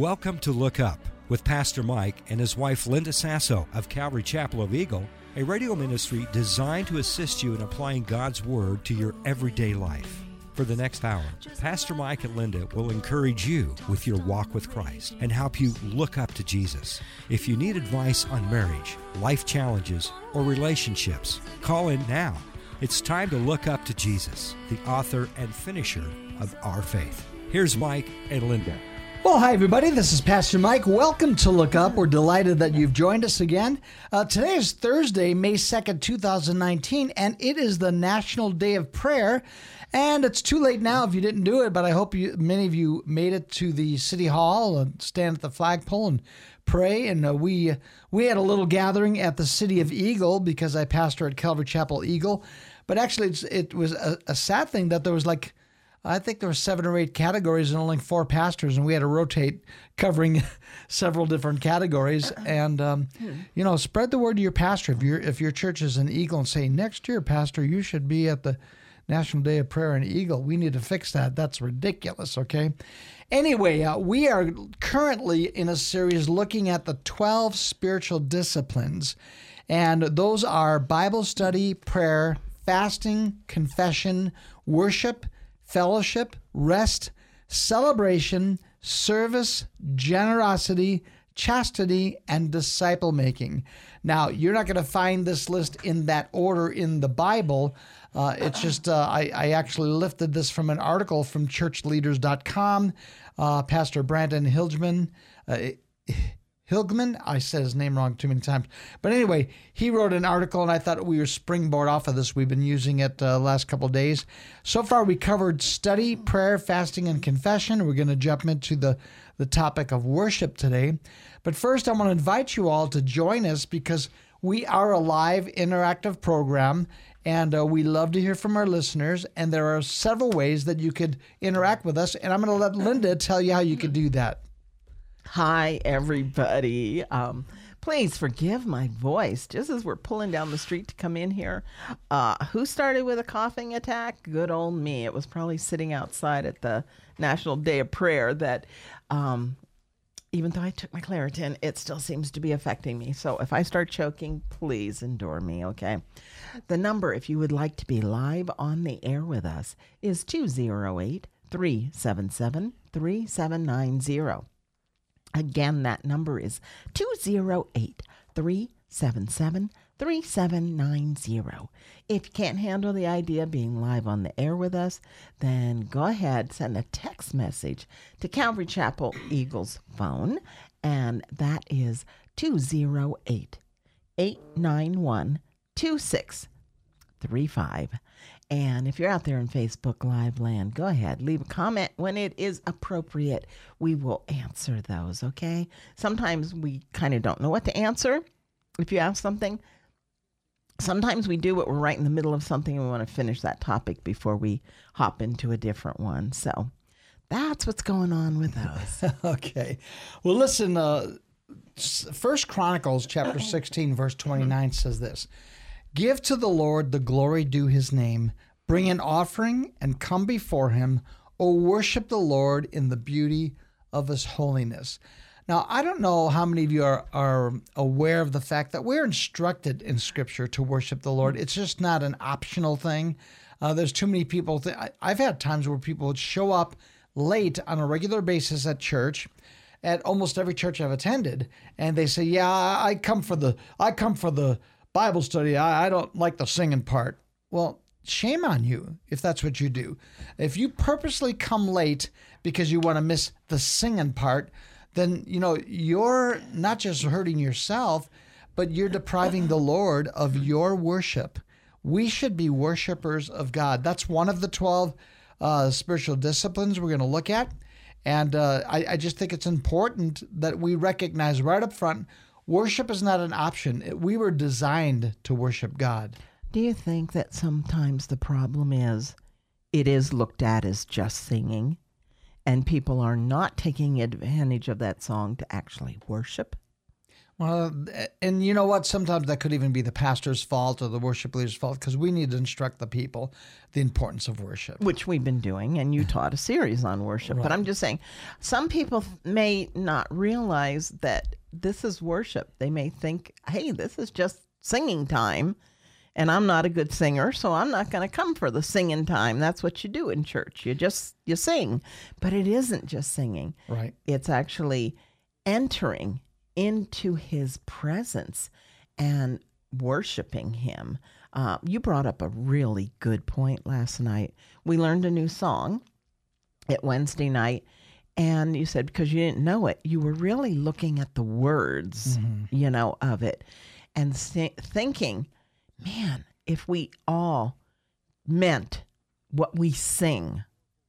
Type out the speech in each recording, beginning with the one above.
Welcome to Look Up with Pastor Mike and his wife Linda Sasso of Calvary Chapel of Eagle, a radio ministry designed to assist you in applying God's Word to your everyday life. For the next hour, Pastor Mike and Linda will encourage you with your walk with Christ and help you look up to Jesus. If you need advice on marriage, life challenges, or relationships, call in now. It's time to look up to Jesus, the author and finisher of our faith. Here's Mike and Linda. Well, hi, everybody. This is Pastor Mike. Welcome to Look Up. We're delighted that you've joined us again. Today is Thursday, May 2nd, 2019, and it is the National Day of Prayer. And it's too late now if you didn't do it, but I hope many of you made it to the City Hall and stand at the flagpole and pray. And we had a little gathering at the City of Eagle because I pastor at Calvary Chapel Eagle. But actually, it was a sad thing that there was I think there were 7 or 8 categories and only 4 pastors, and we had to rotate covering several different categories. And, spread the word to your pastor. If your church is an Eagle, and say, next year, Pastor, you should be at the National Day of Prayer in Eagle. We need to fix that. That's ridiculous, okay? Anyway, we are currently in a series looking at the 12 spiritual disciplines, and those are Bible study, prayer, fasting, confession, worship, fellowship, rest, celebration, service, generosity, chastity, and disciple making. Now, you're not going to find this list in that order in the Bible. It's just, I actually lifted this from an article from churchleaders.com. Pastor Brandon Hilgman, I said his name wrong too many times. But anyway, he wrote an article, and I thought we were springboard off of this. We've been using it the last couple of days. So far, we covered study, prayer, fasting, and confession. We're going to jump into the topic of worship today. But first, I want to invite you all to join us because we are a live interactive program, and we love to hear from our listeners. And there are several ways that you could interact with us. And I'm going to let Linda tell you how you could do that. Hi, everybody. Please forgive my voice just as we're pulling down the street to come in here. Who started with a coughing attack? Good old me. It was probably sitting outside at the National Day of Prayer that even though I took my Claritin, it still seems to be affecting me. So if I start choking, please endure me, okay? The number, if you would like to be live on the air with us, is 208-377-3790. Again, that number is 208-377-3790. If you can't handle the idea of being live on the air with us, then go ahead, send a text message to Calvary Chapel Eagle's phone, and that is 208-891-2635. And if you're out there in Facebook Live land, go ahead, leave a comment when it is appropriate. We will answer those, okay? Sometimes we kind of don't know what to answer if you ask something. Sometimes we do, but we're right in the middle of something and we want to finish that topic before we hop into a different one. So that's what's going on with those. Okay. Well, listen, 1 Chronicles chapter 16, verse 29 says this. Give to the Lord the glory due his name. Bring an offering and come before him. O worship the Lord in the beauty of his holiness. Now, I don't know how many of you are aware of the fact that we're instructed in Scripture to worship the Lord. It's just not an optional thing. There's too many people. I've had times where people would show up late on a regular basis at church, at almost every church I've attended, and they say, "Yeah, I come for the Bible study. I don't like the singing part." Well, shame on you if that's what you do. If you purposely come late because you want to miss the singing part, then, you're not just hurting yourself, but you're depriving the Lord of your worship. We should be worshipers of God. That's one of the 12 spiritual disciplines we're going to look at. And I just think it's important that we recognize right up front, worship is not an option. We were designed to worship God. Do you think that sometimes the problem is it is looked at as just singing and people are not taking advantage of that song to actually worship? Well, and you know what? Sometimes that could even be the pastor's fault or the worship leader's fault, because we need to instruct the people the importance of worship. Which we've been doing, and you taught a series on worship. Right. But I'm just saying, some people may not realize that this is worship. They may think, hey, this is just singing time, and I'm not a good singer, so I'm not going to come for the singing time. That's what you do in church. You sing. But it isn't just singing. Right. It's actually entering into his presence and worshiping him. You brought up a really good point last night. We learned a new song at Wednesday night, and you said because you didn't know it, you were really looking at the words, of it, and thinking, man, if we all meant what we sing,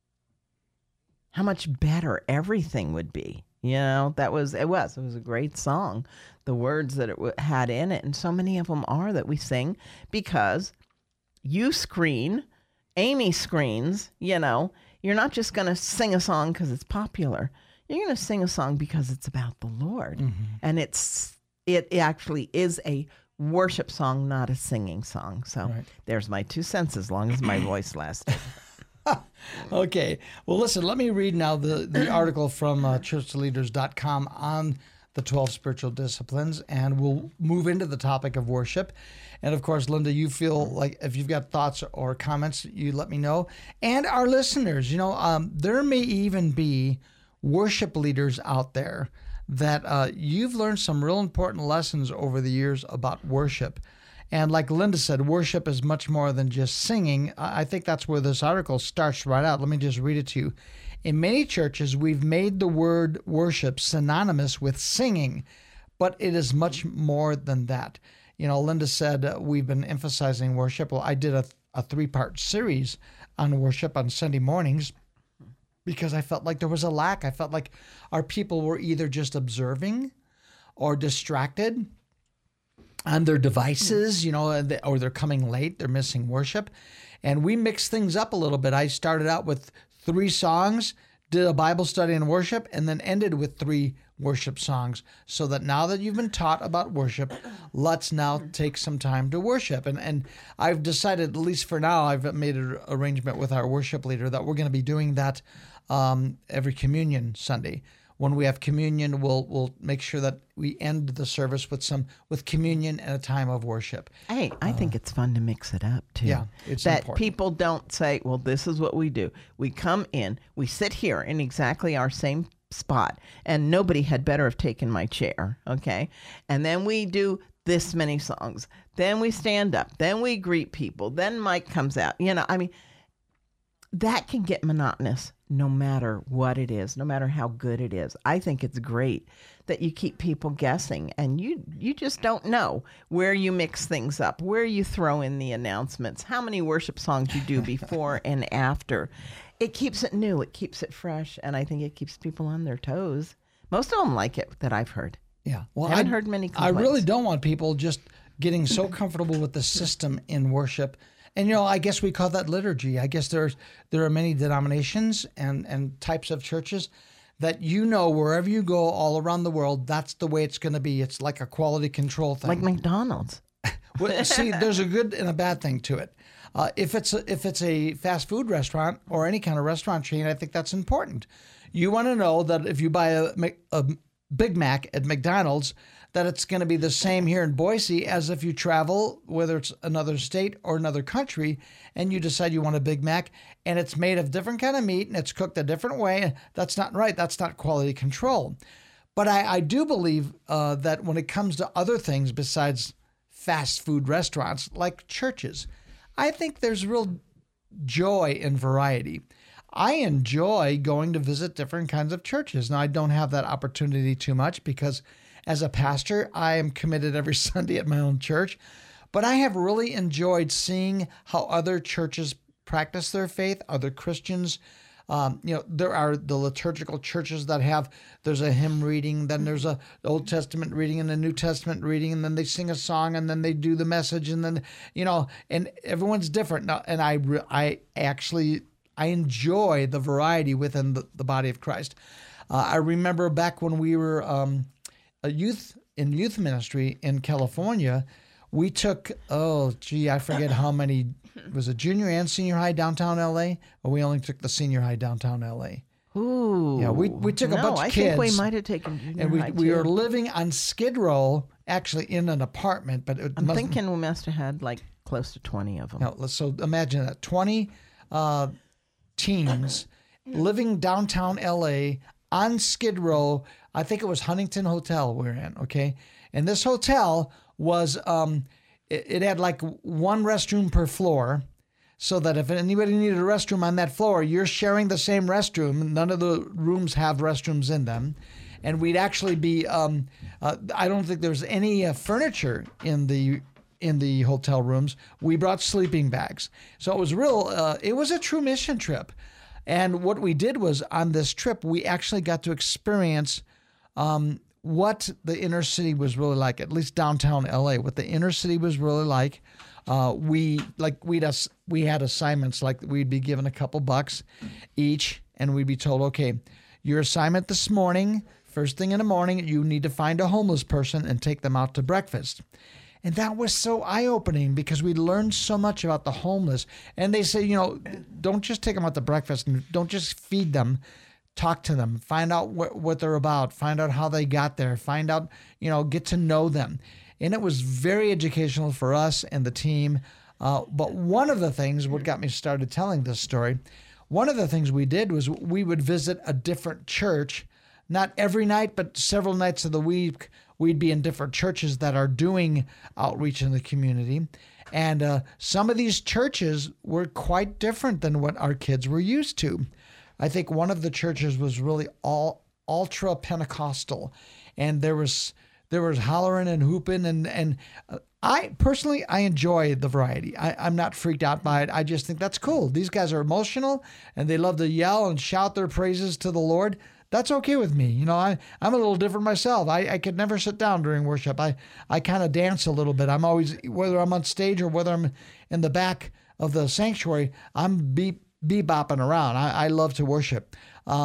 how much better everything would be. It was a great song, the words that it had in it. And so many of them are that we sing because you screen, Amy screens, you're not just going to sing a song because it's popular. You're going to sing a song because it's about the Lord. Mm-hmm. And it actually is a worship song, not a singing song. So There's my 2 cents as long as my voice lasted. Okay. Well, listen, let me read now the article from churchleaders.com on the 12 spiritual disciplines, and we'll move into the topic of worship. And of course, Linda, you feel like if you've got thoughts or comments, you let me know. And our listeners, there may even be worship leaders out there that you've learned some real important lessons over the years about worship. And like Linda said, worship is much more than just singing. I think that's where this article starts right out. Let me just read it to you. In many churches, we've made the word worship synonymous with singing, but it is much more than that. Linda said we've been emphasizing worship. Well, I did a 3-part series on worship on Sunday mornings because I felt like there was a lack. I felt like our people were either just observing or distracted on their devices, or they're coming late, they're missing worship. And we mixed things up a little bit. I started out with 3 songs, did a Bible study and worship, and then ended with 3 worship songs. So that now that you've been taught about worship, let's now take some time to worship. And I've decided, at least for now, I've made an arrangement with our worship leader that we're going to be doing that every Communion Sunday. When we have communion, we'll make sure that we end the service with communion and a time of worship. Hey, I think it's fun to mix it up too. Yeah, it's that important. People don't say, well, this is what we do. We come in, we sit here in exactly our same spot, and nobody had better have taken my chair, okay? And then we do this many songs. Then we stand up. Then we greet people. Then Mike comes out. That can get monotonous no matter what it is, no matter how good it is. I think it's great that you keep people guessing, and you just don't know where you mix things up, where you throw in the announcements, how many worship songs you do before and after. It keeps it new, it keeps it fresh, and I think it keeps people on their toes. Most of them like it that I've heard. Yeah. Well, I haven't heard many complaints. I really don't want people just getting so comfortable with the system in worship. And, I guess we call that liturgy. I guess there are many denominations and types of churches that wherever you go all around the world, that's the way it's going to be. It's like a quality control thing. Like McDonald's. Well, see, there's a good and a bad thing to it. If it's a fast food restaurant or any kind of restaurant chain, I think that's important. You want to know that if you buy a Big Mac at McDonald's, that it's going to be the same here in Boise as if you travel, whether it's another state or another country, and you decide you want a Big Mac, and it's made of different kind of meat, and it's cooked a different way. That's not right. That's not quality control. But I do believe that when it comes to other things besides fast food restaurants, like churches, I think there's real joy in variety. I enjoy going to visit different kinds of churches. Now, I don't have that opportunity too much because as a pastor, I am committed every Sunday at my own church. But I have really enjoyed seeing how other churches practice their faith, other Christians. There are the liturgical churches that there's a hymn reading, then there's a Old Testament reading and a New Testament reading, and then they sing a song, and then they do the message, and then, and everyone's different. Now, and I enjoy the variety within the body of Christ. I remember back when we were a youth in youth ministry in California, we took, I forget how many, was it junior and senior high downtown LA? Or we only took the senior high downtown LA? Ooh. Yeah, we took a bunch of kids. I think we might have taken junior high, and we were living on Skid Row, actually in an apartment. But I'm thinking we must have had like close to 20 of them. No, so imagine that, 20 teens living downtown LA on Skid Row. I think it was Huntington Hotel we were in, okay? And this hotel was, it had like one restroom per floor, so that if anybody needed a restroom on that floor, you're sharing the same restroom. None of the rooms have restrooms in them. And we'd actually be, I don't think there's any furniture in the hotel rooms. We brought sleeping bags. So it was it was a true mission trip. And what we did was, on this trip, we actually got to experience what the inner city was really like, at least downtown LA, what the inner city was really like. We had assignments, like we'd be given a couple bucks each, and we'd be told, okay, your assignment this morning, first thing in the morning, you need to find a homeless person and take them out to breakfast. And that was so eye-opening, because we learned so much about the homeless. And they say, don't just take them out to breakfast, and don't just feed them. Talk to them, find out what they're about, find out how they got there, find out, get to know them. And it was very educational for us and the team. But one of the things, what got me started telling this story, one of the things we did was we would visit a different church, not every night, but several nights of the week. We'd be in different churches that are doing outreach in the community. And some of these churches were quite different than what our kids were used to. I think one of the churches was really ultra Pentecostal, and there was hollering and hooping, and I personally enjoy the variety. I'm not freaked out by it. I just think that's cool. These guys are emotional, and they love to yell and shout their praises to the Lord. That's okay with me. I'm a little different myself. I could never sit down during worship. I kind of dance a little bit. I'm always, whether I'm on stage or whether I'm in the back of the sanctuary, I'm bebopping around. I love to worship.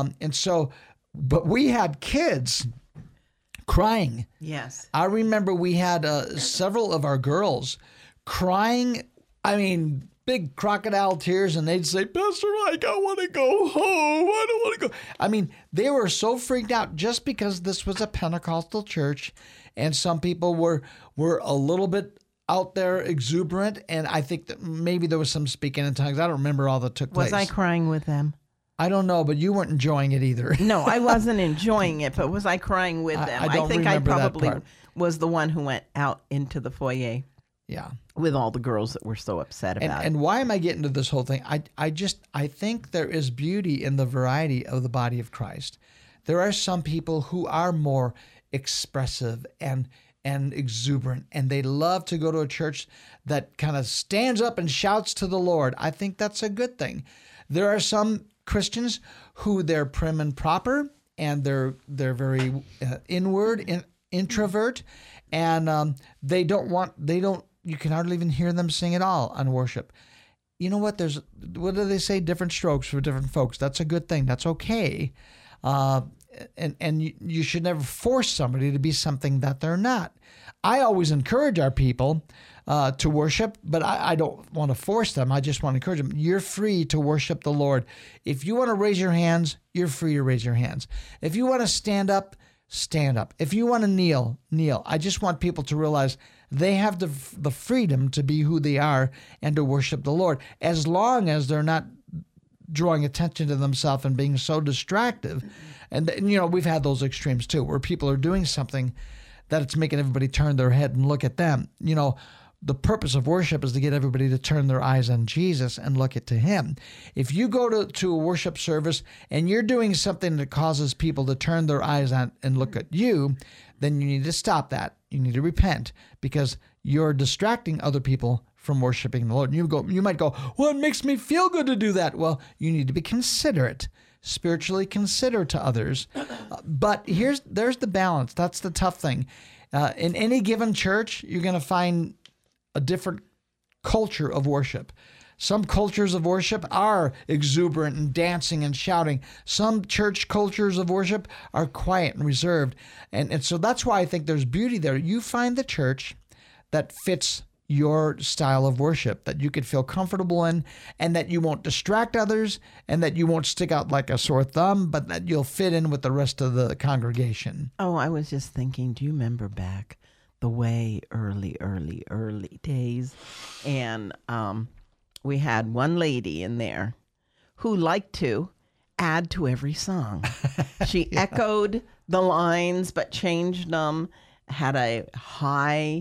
But we had kids crying. Yes. I remember we had several of our girls crying. I mean, big crocodile tears, and they'd say, Pastor Mike, I want to go home. I don't want to go. I mean, they were so freaked out just because this was a Pentecostal church, and some people were a little bit out there exuberant, and I think that maybe there was some speaking in tongues. I don't remember all that took place. Was I crying with them? I don't know, but you weren't enjoying it either. No, I wasn't enjoying it, but was I crying with them? I think I probably was the one who went out into the foyer. Yeah. With all the girls that were so upset about it. And why am I getting to this whole thing? I think there is beauty in the variety of the body of Christ. There are some people who are more expressive and exuberant, and they love to go to a church that kind of stands up and shouts to the Lord. I think that's a good thing. There are some Christians who they're prim and proper, and they're very inward, introvert, and you can hardly even hear them sing at all on worship. You know what? What do they say? Different strokes for different folks. That's a good thing. That's okay. And you should never force somebody to be something that they're not. I always encourage our people to worship, but I don't want to force them. I just want to encourage them. You're free to worship the Lord. If you want to raise your hands, you're free to raise your hands. If you want to stand up, stand up. If you want to kneel, kneel. I just want people to realize they have the freedom to be who they are and to worship the Lord, as long as they're not drawing attention to themselves and being so distractive. And we've had those extremes too, where people are doing something that it's making everybody turn their head and look at them. The purpose of worship is to get everybody to turn their eyes on Jesus and look to Him. If you go to a worship service and you're doing something that causes people to turn their eyes on and look at you, then you need to stop that. You need to repent, because you're distracting other people from worshiping the Lord. And you might go, well, it makes me feel good to do that. Well, you need to be considerate, spiritually considerate to others. But there's the balance. That's the tough thing. In any given church, you're going to find a different culture of worship. Some cultures of worship are exuberant and dancing and shouting. Some church cultures of worship are quiet and reserved. And so that's why I think there's beauty there. You find the church that fits your style of worship, that you could feel comfortable in, and that you won't distract others, and that you won't stick out like a sore thumb, but that you'll fit in with the rest of the congregation. Oh, I was just thinking, do you remember back the way early days? And we had one lady in there who liked to add to every song. She echoed the lines but changed them, had a high,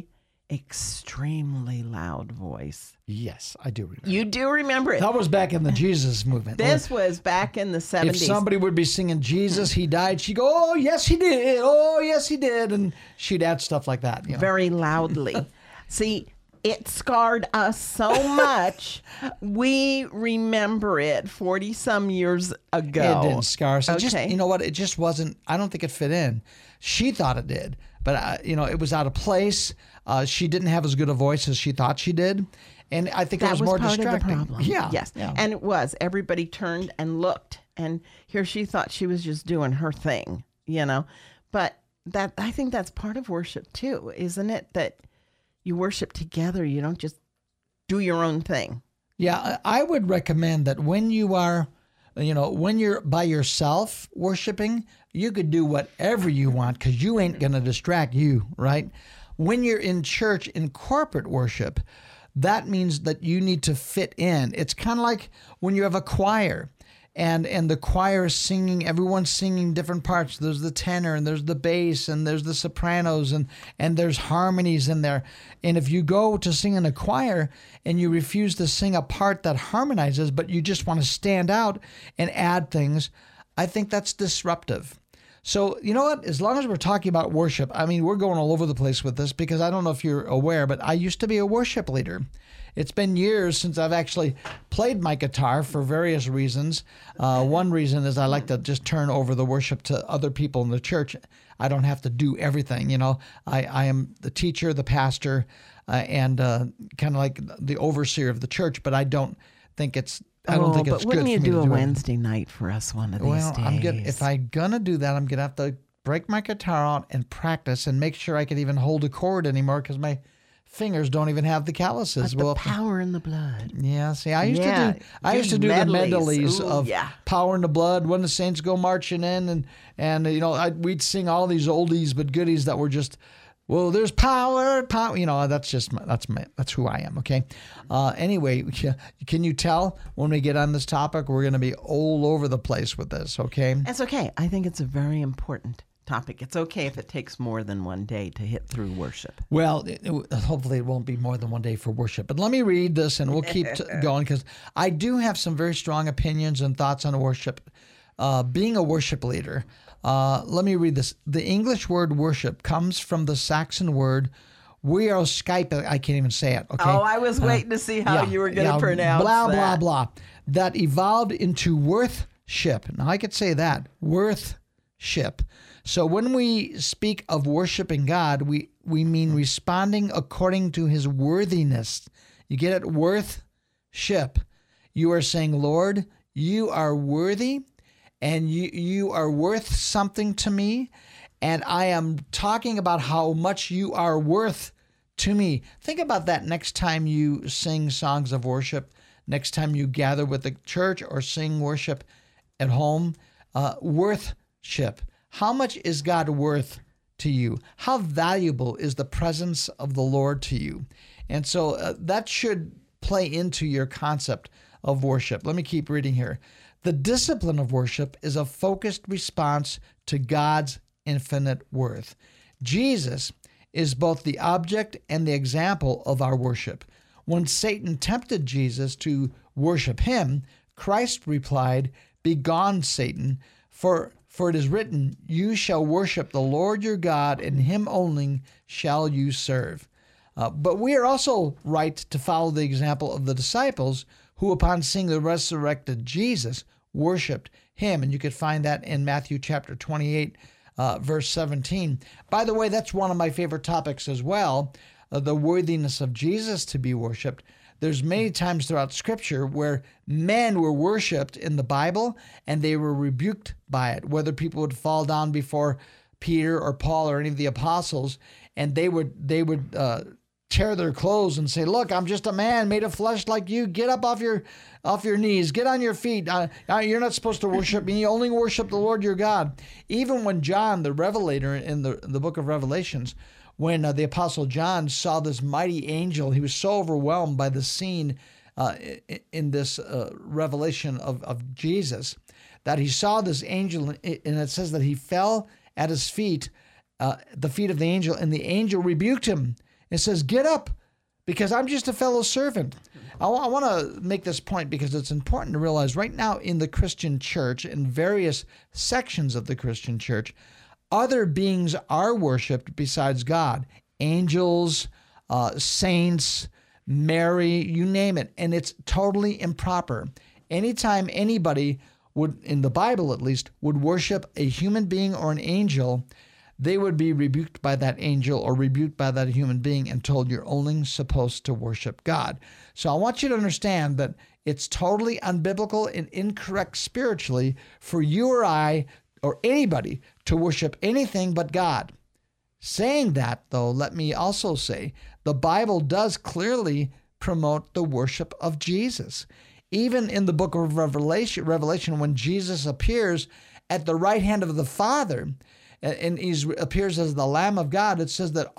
extremely loud voice. Yes, I do remember. You do remember it. That was back in the Jesus movement. This was back in the 70s. If somebody would be singing Jesus, he died, she'd go, oh, yes, he did. Oh, yes, he did. And she'd add stuff like that. Very loudly. See, it scarred us so much. We remember it 40 some years ago. It didn't scar us. Okay. Just, you know what? It just wasn't, I don't think it fit in. She thought it did, but it was out of place. She didn't have as good a voice as she thought she did. And I think it was more part distracting. Of the problem. Yeah. Yes. Yeah. And it was. Everybody turned and looked. And here she thought she was just doing her thing, But I think that's part of worship too, isn't it? That you worship together. You don't just do your own thing. Yeah. I would recommend that when you are, when you're by yourself worshiping, you could do whatever you want because you ain't going to distract you, right? When you're in church in corporate worship, that means that you need to fit in. It's kind of like when you have a choir and the choir is singing, everyone's singing different parts. There's the tenor and there's the bass and there's the sopranos and there's harmonies in there. And if you go to sing in a choir and you refuse to sing a part that harmonizes, but you just want to stand out and add things, I think that's disruptive. So, you know what? As long as we're talking about worship, we're going all over the place with this because I don't know if you're aware, but I used to be a worship leader. It's been years since I've actually played my guitar for various reasons. One reason is I like to just turn over the worship to other people in the church. I don't have to do everything. I am the teacher, the pastor, and kind of like the overseer of the church, but I don't think it's good for me to do. But wouldn't you do a Wednesday night for us one of these days? If I'm going to do that, I'm going to have to break my guitar out and practice and make sure I can even hold a chord anymore because my fingers don't even have the calluses. But the power in the blood. Yeah, see, I used to do the medleys of Power in the Blood, When the Saints Go Marching In, and we'd sing all these oldies but goodies that were just, well, there's power. That's who I am. Okay. Anyway, can you tell when we get on this topic, we're going to be all over the place with this. Okay. That's okay. I think it's a very important topic. It's okay if it takes more than one day to hit through worship. Well, hopefully it won't be more than one day for worship. But let me read this and we'll keep going because I do have some very strong opinions and thoughts on worship. Being a worship leader. Let me read this. The English word worship comes from the Saxon word Skype. I can't even say it. Okay. Oh, I was waiting to see how you were going to pronounce blah, that. blah, blah. That evolved into worthship. Now, I could say that. Worthship. So when we speak of worshiping God, we mean responding according to his worthiness. You get it? Worthship. You are saying, Lord, you are worthy. And you are worth something to me, and I am talking about how much you are worth to me. Think about that next time you sing songs of worship, next time you gather with the church or sing worship at home. Worthship. How much is God worth to you? How valuable is the presence of the Lord to you? And so that should play into your concept of worship. Let me keep reading here. The discipline of worship is a focused response to God's infinite worth. Jesus is both the object and the example of our worship. When Satan tempted Jesus to worship him, Christ replied, "Begone, Satan, for it is written, you shall worship the Lord your God, and him only shall you serve." But we are also right to follow the example of the disciples who, upon seeing the resurrected Jesus, worshipped him. And you could find that in Matthew chapter 28, verse 17. By the way, that's one of my favorite topics as well, the worthiness of Jesus to be worshipped. there's many times throughout Scripture where men were worshipped in the Bible and they were rebuked by it, whether people would fall down before Peter or Paul or any of the apostles, and they would tear their clothes and say, "Look, I'm just a man made of flesh like you. Get up off your knees. Get on your feet. You're not supposed to worship me. You only worship the Lord your God." Even when John, the Revelator in the book of Revelations, when the Apostle John saw this mighty angel, he was so overwhelmed by the scene in this revelation of Jesus that he saw this angel, and it says that he fell at his feet, the feet of the angel, and the angel rebuked him. It says, "Get up, because I'm just a fellow servant." I want to make this point because it's important to realize right now in the Christian church, in various sections of the Christian church, other beings are worshipped besides God. Angels, saints, Mary, you name it. And it's totally improper. Anytime anybody would, in the Bible at least, would worship a human being or an angel, they would be rebuked by that angel or rebuked by that human being and told you're only supposed to worship God. So I want you to understand that it's totally unbiblical and incorrect spiritually for you or I or anybody to worship anything but God. Saying that, though, let me also say the Bible does clearly promote the worship of Jesus. Even in the book of Revelation, when Jesus appears at the right hand of the Father, and he appears as the Lamb of God, it says that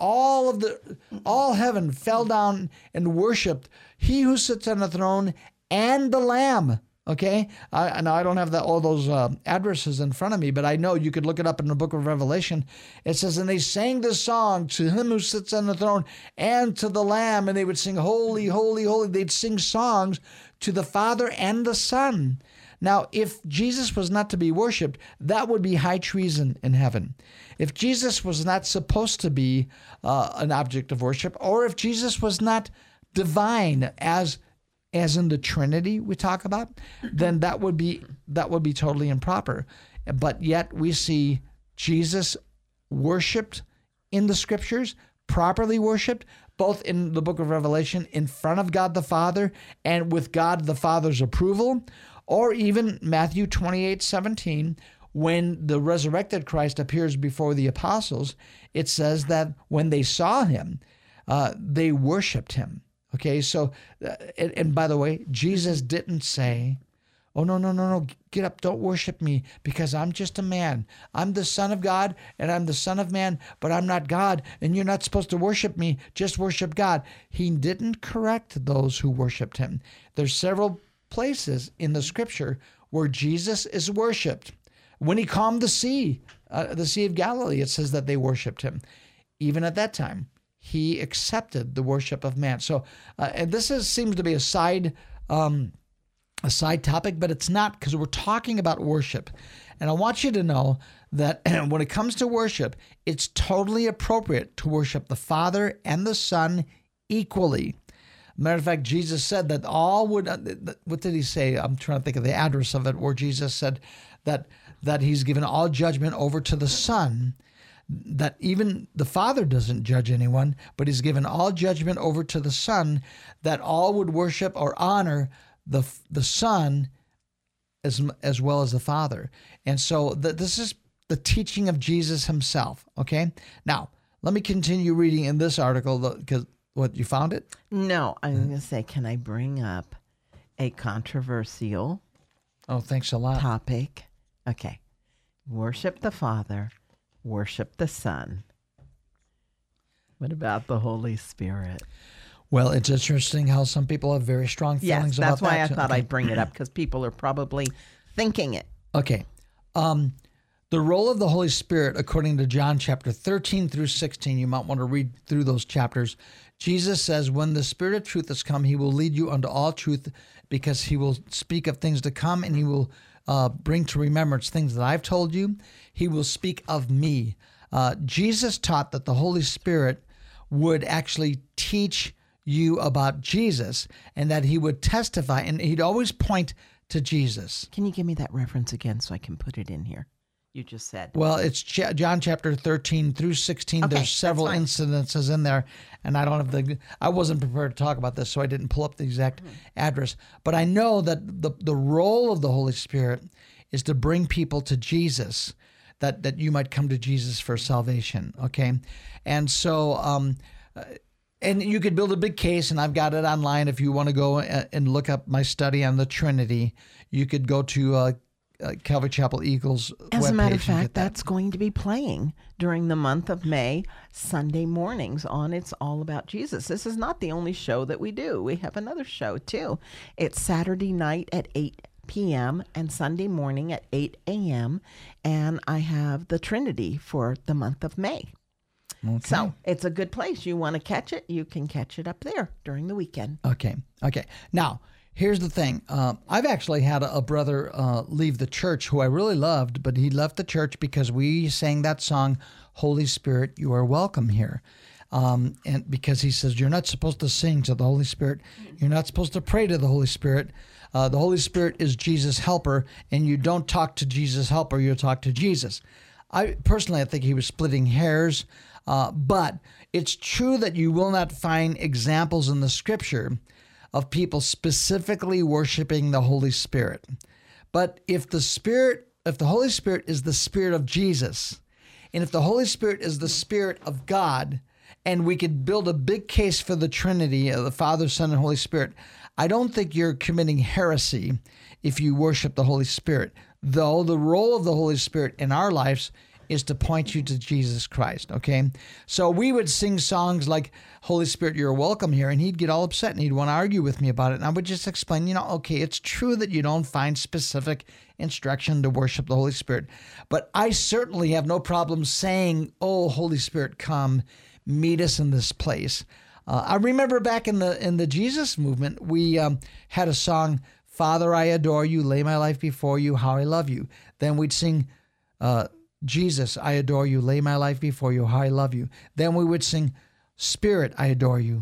all heaven fell down and worshipped he who sits on the throne and the Lamb. Okay, I don't have all those addresses in front of me, but I know you could look it up in the book of Revelation. It says, "And they sang this song to him who sits on the throne and to the Lamb," and they would sing, "Holy, holy, holy." They'd sing songs to the Father and the Son. Now, if Jesus was not to be worshipped, that would be high treason in heaven. If Jesus was not supposed to be an object of worship, or if Jesus was not divine as in the Trinity we talk about, then that would be totally improper. But yet we see Jesus worshipped in the Scriptures, properly worshipped, both in the book of Revelation, in front of God the Father and with God the Father's approval, or even Matthew 28:17, when the resurrected Christ appears before the apostles, it says that when they saw him, they worshiped him. Okay, so, and by the way, Jesus didn't say, "Oh, no, get up, don't worship me, because I'm just a man. I'm the Son of God, and I'm the Son of Man, but I'm not God, and you're not supposed to worship me, just worship God." He didn't correct those who worshiped him. There's several places in the Scripture where Jesus is worshipped. When he calmed the Sea of Galilee, it says that they worshiped him. Even at that time, he accepted the worship of man. So, and this seems to be a side topic, but it's not, because we're talking about worship. And I want you to know that when it comes to worship, it's totally appropriate to worship the Father and the Son equally. Matter of fact, Jesus said that all would, what did he say? I'm trying to think of the address of it, where Jesus said that he's given all judgment over to the Son, that even the Father doesn't judge anyone, but he's given all judgment over to the Son, that all would worship or honor the Son as well as the Father. And so this is the teaching of Jesus himself, okay? Now, let me continue reading in this article, because what, you found it? No, I was going to say, can I bring up a controversial thanks a lot. topic? Okay. Worship the Father, worship the Son. What about the Holy Spirit? Well, it's interesting how some people have very strong feelings about that. Yes, that's why I thought I'd bring it up, because people are probably thinking it. Okay. The role of the Holy Spirit, according to John chapter 13 through 16, you might want to read through those chapters. Jesus says, "When the Spirit of truth has come, he will lead you unto all truth, because he will speak of things to come, and he will bring to remembrance things that I've told you. He will speak of me." Jesus taught that the Holy Spirit would actually teach you about Jesus, and that he would testify, and he'd always point to Jesus. Can you give me that reference again so I can put it in here? you just said? Well, it's John chapter 13 through 16. Okay, There's several that's incidences in there, and I wasn't prepared to talk about this, so I didn't pull up the exact address. But I know that the role of the Holy Spirit is to bring people to Jesus, that you might come to Jesus for salvation, okay? And so, and you could build a big case, and I've got it online if you want to go and look up my study on the Trinity. You could go to Calvary Chapel Eagles webpage. As a matter of fact, that's going to be playing during the month of May, Sunday mornings on It's All About Jesus. This is not the only show that we do. We have another show, too. It's Saturday night at 8 p.m. and Sunday morning at 8 a.m., and I have the Trinity for the month of May. Okay. So it's a good place. You want to catch it, you can catch it up there during the weekend. Okay. Now, here's the thing. I've actually had a brother leave the church who I really loved, but he left the church because we sang that song, Holy Spirit, You Are Welcome Here. And because he says, you're not supposed to sing to the Holy Spirit. You're not supposed to pray to the Holy Spirit. The Holy Spirit is Jesus' helper, and you don't talk to Jesus' helper, you talk to Jesus. I think he was splitting hairs, but it's true that you will not find examples in the Scripture of people specifically worshiping the Holy Spirit. But if the Holy Spirit is the Spirit of Jesus, and if the Holy Spirit is the Spirit of God, and we could build a big case for the Trinity, the Father, Son, and Holy Spirit, I don't think you're committing heresy if you worship the Holy Spirit, though the role of the Holy Spirit in our lives is to point you to Jesus Christ, okay? So we would sing songs like, Holy Spirit, you're welcome here, and he'd get all upset and he'd want to argue with me about it. And I would just explain, okay, it's true that you don't find specific instruction to worship the Holy Spirit, but I certainly have no problem saying, oh, Holy Spirit, come, meet us in this place. I remember back in the Jesus movement, we had a song, Father, I adore you, lay my life before you, how I love you. Then we'd sing, Jesus, I adore you, lay my life before you, how I love you. Then we would sing, Spirit, I adore you,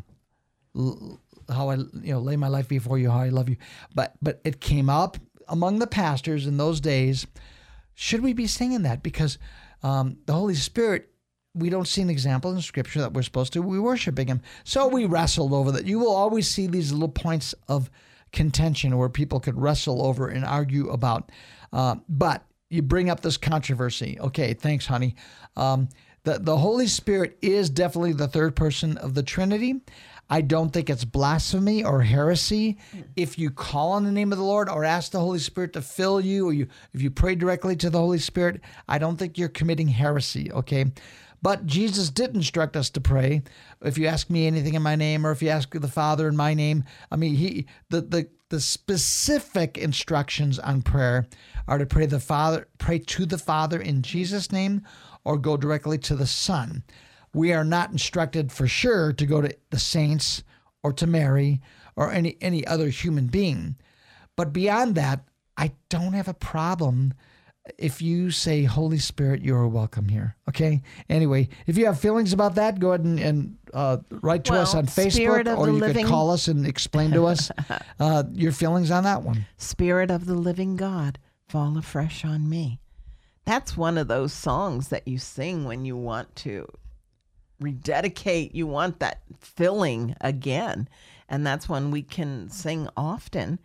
how I lay my life before you, how I love you. But it came up among the pastors in those days, should we be singing that? Because the Holy Spirit, we don't see an example in Scripture that we're supposed to. We're worshiping him. So we wrestled over that. You will always see these little points of contention where people could wrestle over and argue about. But you bring up this controversy. Okay, thanks, honey. The Holy Spirit is definitely the third person of the Trinity. I don't think it's blasphemy or heresy if you call on the name of the Lord or ask the Holy Spirit to fill you, or if you pray directly to the Holy Spirit. I don't think you're committing heresy, okay? But Jesus did instruct us to pray. If you ask me anything in my name, or if you ask the Father in my name, I mean, the specific instructions on prayer are to pray to the Father in Jesus' name, or go directly to the Son. We are not instructed for sure to go to the saints or to Mary or any other human being. But beyond that, I don't have a problem if you say, Holy Spirit, you're welcome here. Okay? Anyway, if you have feelings about that, go ahead and write to us on Facebook, or you could call us and explain to us your feelings on that one. Spirit of the living God, fall afresh on me. That's one of those songs that you sing when you want to rededicate, you want that filling again. And that's one we can sing often.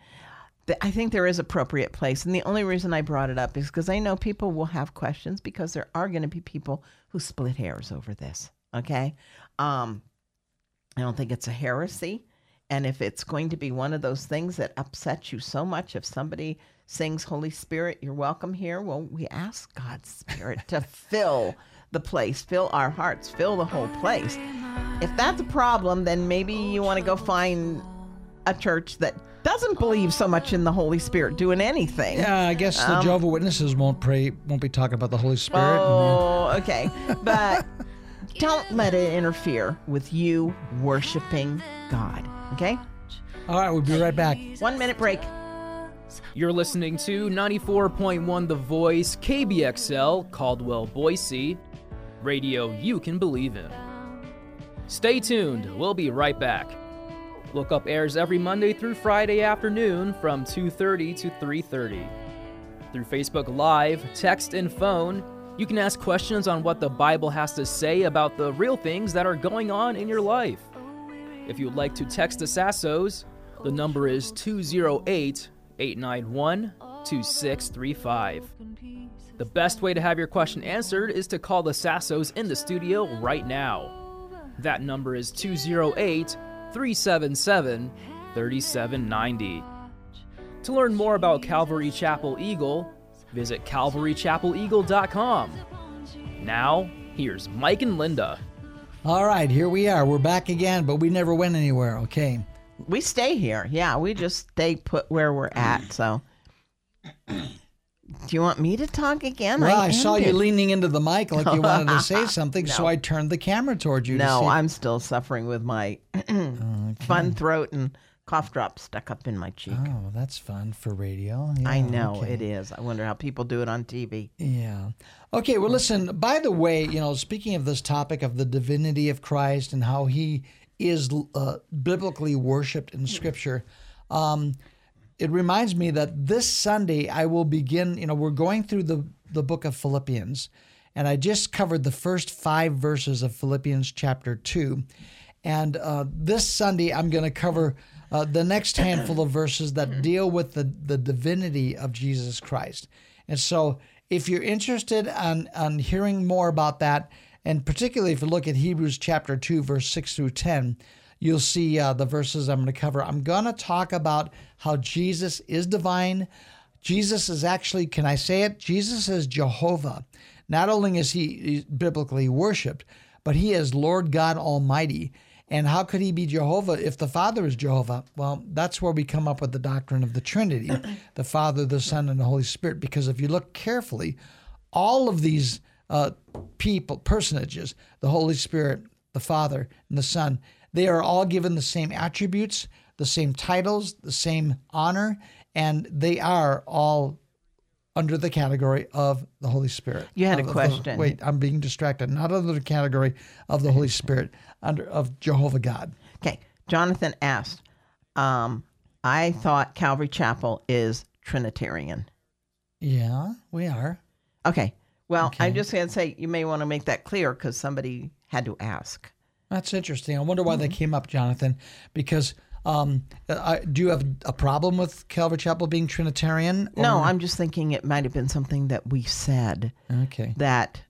I think there is appropriate place. And the only reason I brought it up is because I know people will have questions, because there are going to be people who split hairs over this. Okay. I don't think it's a heresy. And if it's going to be one of those things that upsets you so much, if somebody sings Holy Spirit, you're welcome here, well, we ask God's Spirit to fill the place, fill our hearts, fill the whole place. If that's a problem, then maybe you want to go find a church that doesn't believe so much in the Holy Spirit doing anything. Yeah, I guess the Jehovah's Witnesses won't be talking about the Holy Spirit. Oh, okay. But don't let it interfere with you worshiping God. Okay? All right, we'll be right back. 1 minute break. You're listening to 94.1 The Voice, KBXL, Caldwell, Boise. Radio you can believe in. Stay tuned. We'll be right back. Look Up airs every Monday through Friday afternoon from 2:30 to 3:30. Through Facebook Live, text, and phone, you can ask questions on what the Bible has to say about the real things that are going on in your life. If you would like to text the Sassos, the number is 208-891-2635. The best way to have your question answered is to call the Sassos in the studio right now. That number is 208-377-3790. To learn more about Calvary Chapel Eagle, visit calvarychapeleagle.com. Now, here's Mike and Linda. All right, here we are. We're back again, but we never went anywhere, okay? We stay here. Yeah, we just stay put where we're at. So, do you want me to talk again? Well, I saw you leaning into the mic like you wanted to say something, so I turned the camera towards you. No, I'm still suffering with my fun throat and cough drop stuck up in my cheek. Oh, that's fun for radio. Yeah, I know, it is. I wonder how people do it on TV. Yeah. Okay, well, listen, by the way, speaking of this topic of the divinity of Christ and how he is biblically worshipped in Scripture, it reminds me that this Sunday I will begin, we're going through the book of Philippians, and I just covered the first 5 verses of Philippians chapter 2. And this Sunday I'm going to cover the next handful of verses that deal with the divinity of Jesus Christ. And so if you're interested on hearing more about that, and particularly if you look at Hebrews chapter 2, verse 6 through 10, you'll see the verses I'm going to cover. I'm going to talk about how Jesus is divine. Jesus is actually, can I say it? Jesus is Jehovah. Not only is he biblically worshipped, but he is Lord God Almighty. And how could he be Jehovah if the Father is Jehovah? Well, that's where we come up with the doctrine of the Trinity, the Father, the Son, and the Holy Spirit. Because if you look carefully, all of these personages, the Holy Spirit, the Father, and the Son, they are all given the same attributes, the same titles, the same honor, and they are all under the category of the Holy Spirit. You had a question. Wait, I'm being distracted. Not under the category of the Holy Spirit, of Jehovah God. Okay. Jonathan asked, I thought Calvary Chapel is Trinitarian. Yeah, we are. Okay. Well, I'm just going to say you may want to make that clear because somebody had to ask. That's interesting. I wonder why that came up, Jonathan, because do you have a problem with Calvary Chapel being Trinitarian? Or? No, I'm just thinking it might have been something that we said that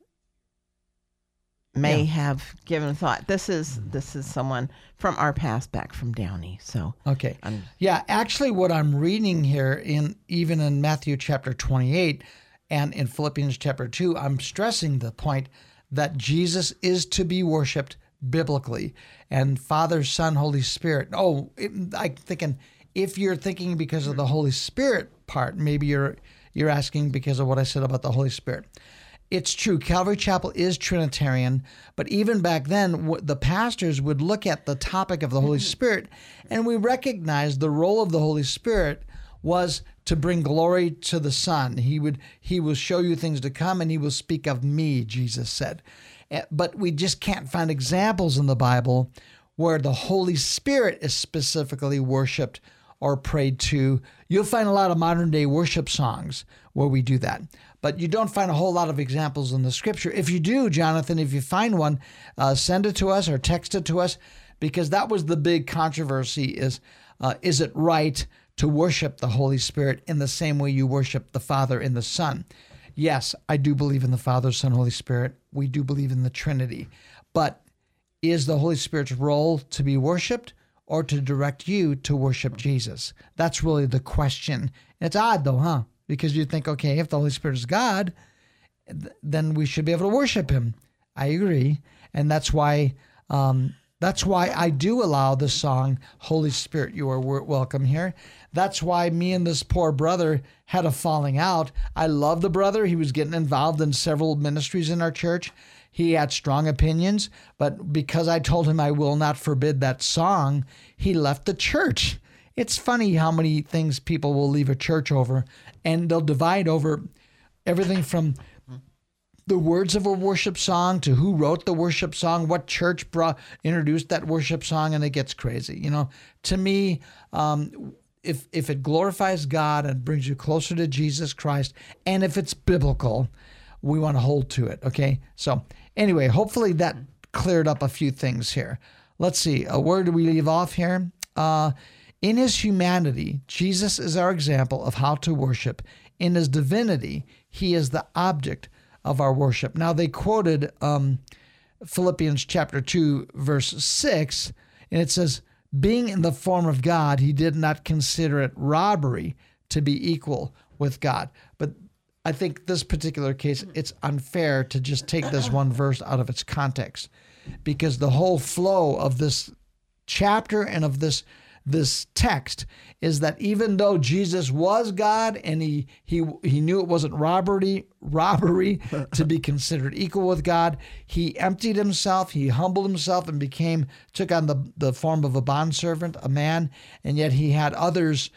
may have given thought. This is someone from our past back from Downey. So okay, actually, what I'm reading here even in Matthew chapter 28 and in Philippians chapter 2, I'm stressing the point that Jesus is to be worshipped biblically, and Father, Son, Holy Spirit. I'm thinking if you're thinking because of the Holy Spirit part, maybe you're asking because of what I said about the Holy Spirit. It's true. Calvary Chapel is Trinitarian, but even back then, the pastors would look at the topic of the Holy Spirit, and we recognize the role of the Holy Spirit was to bring glory to the Son. He will show you things to come, and he will speak of me, Jesus said. But we just can't find examples in the Bible where the Holy Spirit is specifically worshiped or prayed to. You'll find a lot of modern day worship songs where we do that, but you don't find a whole lot of examples in the Scripture. If you do, Jonathan, if you find one, send it to us or text it to us, because that was the big controversy is it right to worship the Holy Spirit in the same way you worship the Father and the Son? Yes, I do believe in the Father, Son, Holy Spirit. We do believe in the Trinity. But is the Holy Spirit's role to be worshiped or to direct you to worship Jesus? That's really the question. It's odd though, huh? Because you think, okay, if the Holy Spirit is God, then we should be able to worship him. I agree. And that's why I do allow the song, Holy Spirit, you are welcome here. That's why me and this poor brother had a falling out. I love the brother. He was getting involved in several ministries in our church. He had strong opinions, but because I told him I will not forbid that song, he left the church. It's funny how many things people will leave a church over, and they'll divide over everything from the words of a worship song to who wrote the worship song, what church introduced that worship song, and it gets crazy. To me, if it glorifies God and brings you closer to Jesus Christ, and if it's biblical, we want to hold to it, okay? So anyway, hopefully that cleared up a few things here. Let's see, where do we leave off here? In his humanity, Jesus is our example of how to worship. In his divinity, he is the object of our worship. Now, they quoted Philippians chapter 2, verse 6, and it says, being in the form of God, he did not consider it robbery to be equal with God. But I think this particular case, it's unfair to just take this one verse out of its context, because the whole flow of this chapter and of this text is that even though Jesus was God and he knew it wasn't robbery to be considered equal with God, he emptied himself, he humbled himself and took on the form of a bondservant, a man, and yet he had others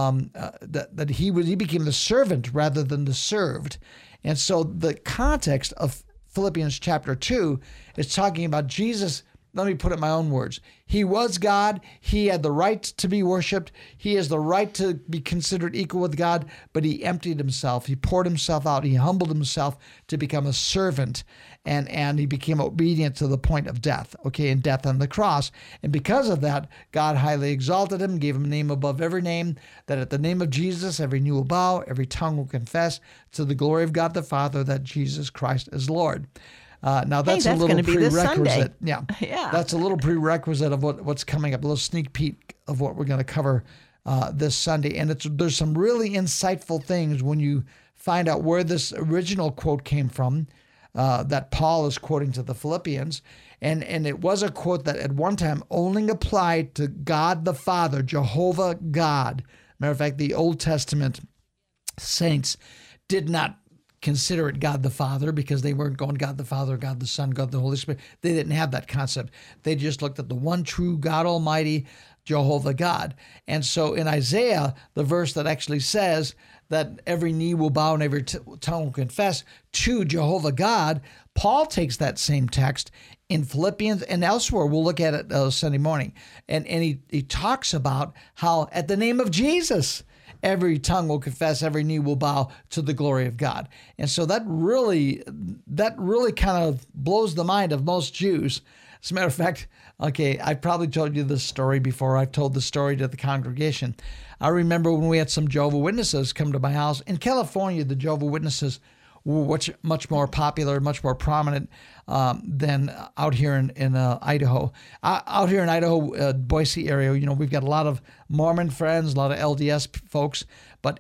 that he became the servant rather than the served. And so the context of Philippians chapter 2 is talking about Jesus. Let me put it in my own words. He was God. He had the right to be worshiped. He has the right to be considered equal with God, but he emptied himself. He poured himself out. He humbled himself to become a servant, and he became obedient to the point of death, okay, and death on the cross. And because of that, God highly exalted him, gave him a name above every name, that at the name of Jesus, every knee will bow, every tongue will confess to the glory of God the Father that Jesus Christ is Lord. Now that's a little prerequisite. Yeah, that's a little prerequisite of what's coming up. A little sneak peek of what we're going to cover this Sunday, and there's some really insightful things when you find out where this original quote came from that Paul is quoting to the Philippians, and it was a quote that at one time only applied to God the Father, Jehovah God. Matter of fact, the Old Testament saints did not consider it God the Father, because they weren't going God the Father, God the Son, God the Holy Spirit. They didn't have that concept. They just looked at the one true God Almighty, Jehovah God. And so in Isaiah, the verse that actually says that every knee will bow and every tongue will confess to Jehovah God, Paul takes that same text in Philippians and elsewhere. We'll look at it Sunday morning. And he talks about how at the name of Jesus, every tongue will confess, every knee will bow to the glory of God. And so that really kind of blows the mind of most Jews. As a matter of fact, okay, I've probably told you this story before. I've told the story to the congregation. I remember when we had some Jehovah's Witnesses come to my house. In California, the Jehovah's Witnesses were much more popular, much more prominent than out here in Idaho. Out here in Idaho, Boise area, we've got a lot of Mormon friends, a lot of LDS folks, but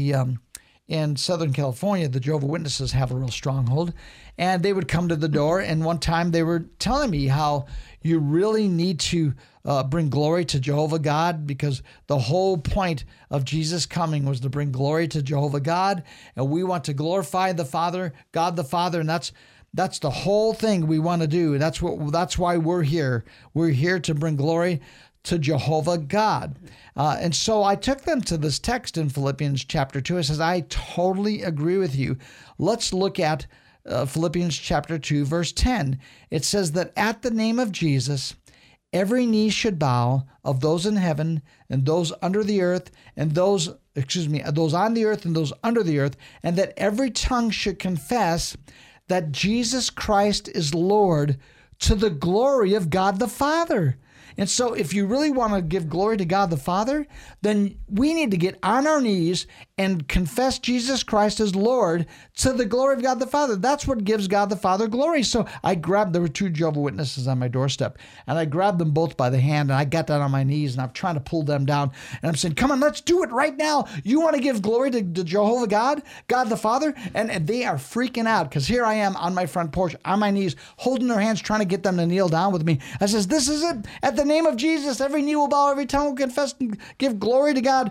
in Southern California, the Jehovah's Witnesses have a real stronghold, and they would come to the door, and one time they were telling me how you really need to bring glory to Jehovah God, because the whole point of Jesus coming was to bring glory to Jehovah God, and we want to glorify the Father, God the Father, and that's the whole thing we want to do. That's why we're here. We're here to bring glory to Jehovah God. And so I took them to this text in Philippians chapter 2. It says, I totally agree with you. Let's look at Philippians chapter 2, verse 10. It says that at the name of Jesus, every knee should bow, of those in heaven and those under the earth and those on the earth and those under the earth, and that every tongue should confess that Jesus Christ is Lord, to the glory of God the Father. And so if you really want to give glory to God the Father, then we need to get on our knees and confess Jesus Christ as Lord, to the glory of God the Father. That's what gives God the Father glory. So there were two Jehovah's Witnesses on my doorstep, and I grabbed them both by the hand, and I got down on my knees, and I'm trying to pull them down, and I'm saying, come on, let's do it right now. You want to give glory to Jehovah God, God the Father? And they are freaking out, because here I am on my front porch, on my knees, holding their hands, trying to get them to kneel down with me. I says, this is it. At the name of Jesus, every knee will bow, every tongue will confess and give glory to God,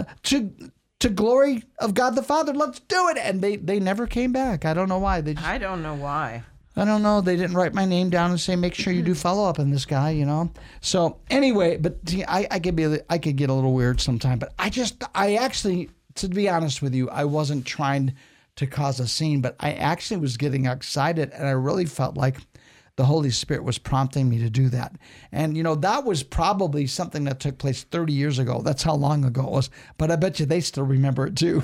to glory of God the Father. Let's do it. And they never came back. I don't know why. I don't know why. I don't know. They didn't write my name down and say, make sure you do follow up on this guy, So anyway, but I could get a little weird sometime. But I actually, to be honest with you, I wasn't trying to cause a scene, but I actually was getting excited, and I really felt like the Holy Spirit was prompting me to do that. And, that was probably something that took place 30 years ago. That's how long ago it was. But I bet you they still remember it too.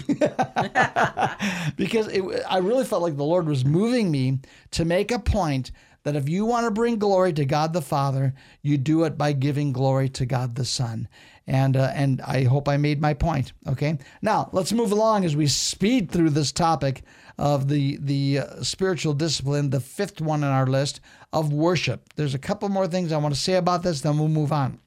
Because I really felt like the Lord was moving me to make a point that if you want to bring glory to God the Father, you do it by giving glory to God the Son. And I hope I made my point, okay? Now, let's move along as we speed through this topic of the spiritual discipline, the fifth one on our list of worship. There's a couple more things I want to say about this, then we'll move on.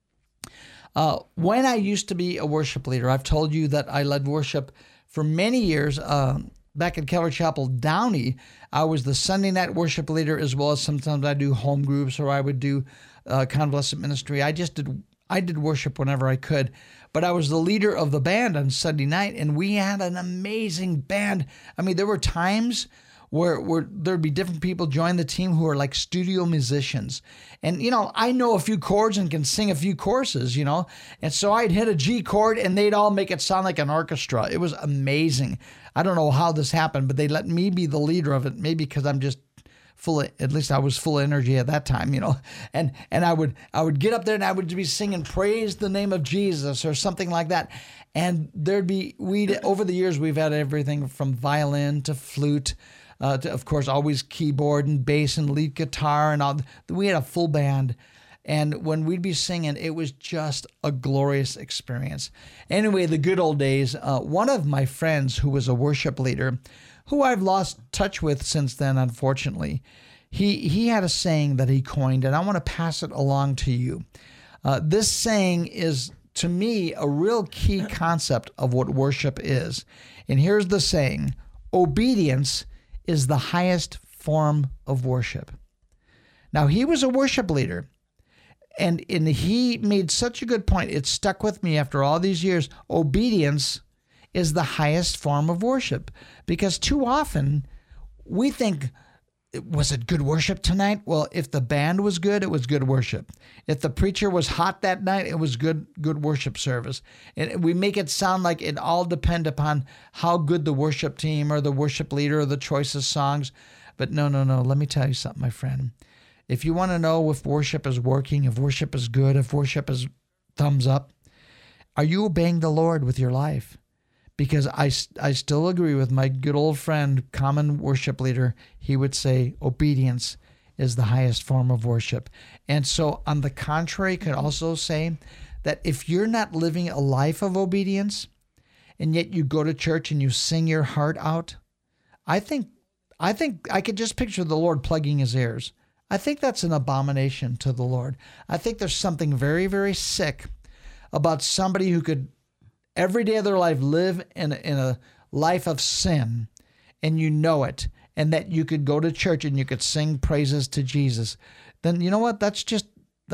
When I used to be a worship leader, I've told you that I led worship for many years. Back at Calvary Chapel Downey, I was the Sunday night worship leader, as well as sometimes I do home groups or I would do convalescent ministry. I did worship whenever I could, but I was the leader of the band on Sunday night, and we had an amazing band. I mean, there were times where there'd be different people join the team who are like studio musicians. And, I know a few chords and can sing a few choruses, and so I'd hit a G chord and they'd all make it sound like an orchestra. It was amazing. I don't know how this happened, but they let me be the leader of it, maybe because I'm just at least I was full of energy at that time, and I would get up there and I would be singing praise the name of Jesus or something like that. And over the years, we've had everything from violin to flute, to, of course, always keyboard and bass and lead guitar and all. We had a full band. And when we'd be singing, it was just a glorious experience. Anyway, the good old days, one of my friends who was a worship leader, who I've lost touch with since then, unfortunately, he had a saying that he coined, and I want to pass it along to you. This saying is, to me, a real key concept of what worship is. And here's the saying: obedience is the highest form of worship. Now, he was a worship leader, and he made such a good point. It stuck with me after all these years. Obedience is the highest form of worship, because too often we think, was it good worship tonight? Well, if the band was good, it was good worship. If the preacher was hot that night, it was good worship service. And we make it sound like it all depend upon how good the worship team or the worship leader or the choice of songs. But no. Let me tell you something, my friend. If you want to know if worship is working, if worship is good, if worship is thumbs up, are you obeying the Lord with your life? Because I still agree with my good old friend, common worship leader. He would say obedience is the highest form of worship. And so on the contrary, could also say that if you're not living a life of obedience, and yet you go to church and you sing your heart out, I think I could just picture the Lord plugging his ears. I think that's an abomination to the Lord. I think there's something very, very sick about somebody who could every day of their life live in a life of sin, and you know it, and that you could go to church and you could sing praises to Jesus. Then you know what? That's just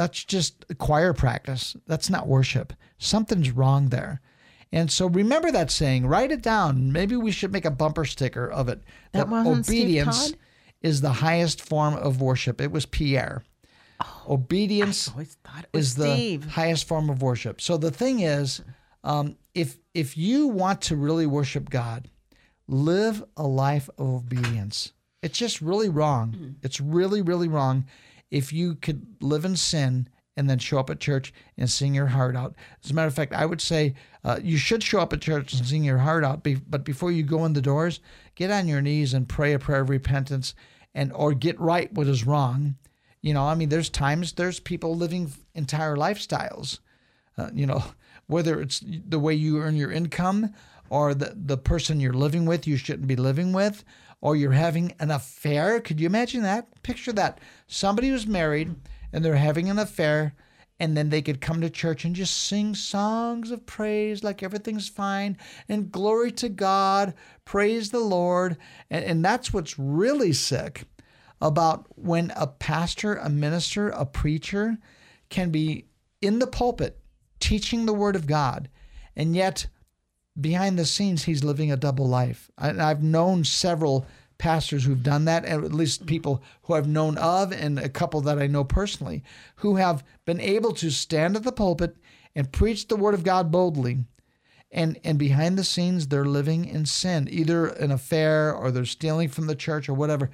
choir practice. That's not worship. Something's wrong there. And so remember that saying. Write it down. Maybe we should make a bumper sticker of it. That wasn't obedience Steve Todd? Is the highest form of worship. It was Pierre. Obedience is the Steve. highest form of worship. So the thing is, if you want to really worship God, live a life of obedience. It's just really wrong. It's really, really wrong if you could live in sin and then show up at church and sing your heart out. As a matter of fact, I would say you should show up at church and sing your heart out, but before you go in the doors, get on your knees and pray a prayer of repentance or get right what is wrong. There's people living entire lifestyles, whether it's the way you earn your income or the person you're living with you shouldn't be living with, or you're having an affair. Could you imagine that? Picture that. Somebody who's married and they're having an affair, and then they could come to church and just sing songs of praise like everything's fine and glory to God, praise the Lord. And that's what's really sick about when a pastor, a minister, a preacher can be in the pulpit teaching the Word of God, and yet behind the scenes he's living a double life. I've known several pastors who've done that, and at least people who I've known of, and a couple that I know personally, who have been able to stand at the pulpit and preach the Word of God boldly, and behind the scenes they're living in sin, either an affair or they're stealing from the church or whatever.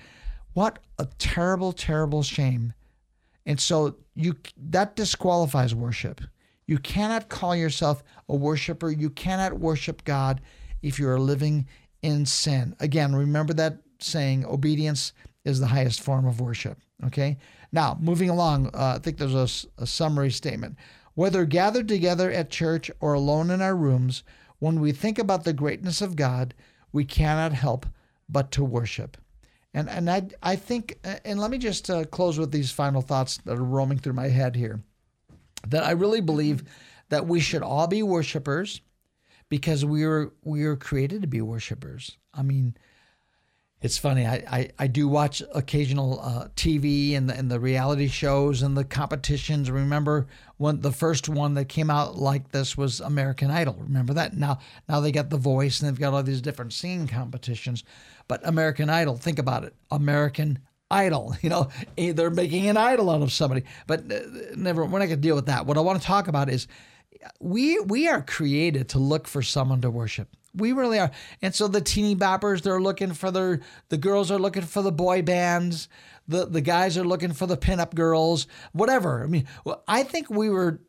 What a terrible, terrible shame. And so that disqualifies worship. You cannot call yourself a worshiper. You cannot worship God if you are living in sin. Again, remember that saying, obedience is the highest form of worship. Okay? Now, moving along, I think there's a summary statement. Whether gathered together at church or alone in our rooms, when we think about the greatness of God, we cannot help but to worship. And I think, and let me just close with these final thoughts that are roaming through my head here, that I really believe that we should all be worshipers because we were created to be worshipers. I mean, it's funny. I do watch occasional TV and the reality shows and the competitions. Remember when the first one that came out like this was American Idol. Remember that? Now they got The Voice and they've got all these different singing competitions. But American Idol, think about it. American Idol. They're making an idol out of somebody. But we're not going to deal with that. What I want to talk about is we are created to look for someone to worship. We really are. And so the teeny boppers, they're looking for the girls are looking for the boy bands. The guys are looking for the pinup girls, whatever. I mean, I think we were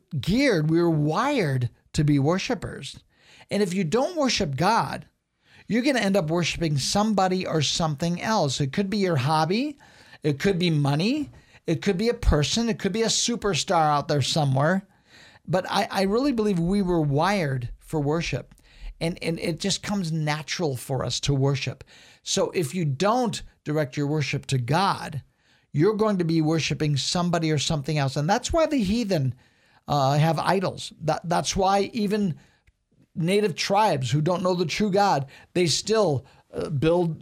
wired to be worshipers. And if you don't worship God, you're going to end up worshiping somebody or something else. It could be your hobby. It could be money. It could be a person. It could be a superstar out there somewhere. But I really believe we were wired for worship. And it just comes natural for us to worship. So if you don't direct your worship to God, you're going to be worshiping somebody or something else. And that's why the heathen have idols. That's why even native tribes who don't know the true God, they still build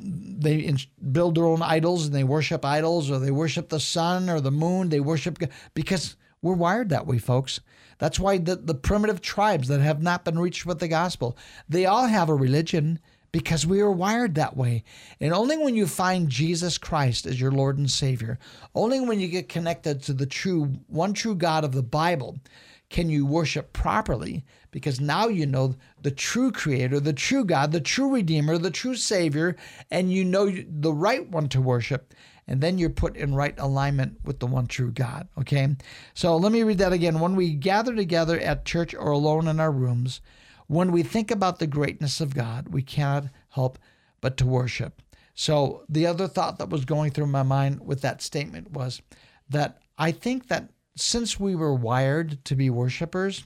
their own idols and they worship idols, or they worship the sun or the moon. They worship because we're wired that way, folks. That's why the primitive tribes that have not been reached with the gospel, they all have a religion because we are wired that way. And only when you find Jesus Christ as your Lord and Savior, only when you get connected to the one true God of the Bible, can you worship properly, because now you know the true Creator, the true God, the true Redeemer, the true Savior, and you know the right one to worship. And then you're put in right alignment with the one true God, okay? So let me read that again. When we gather together at church or alone in our rooms, when we think about the greatness of God, we cannot help but to worship. So the other thought that was going through my mind with that statement was that I think that since we were wired to be worshipers,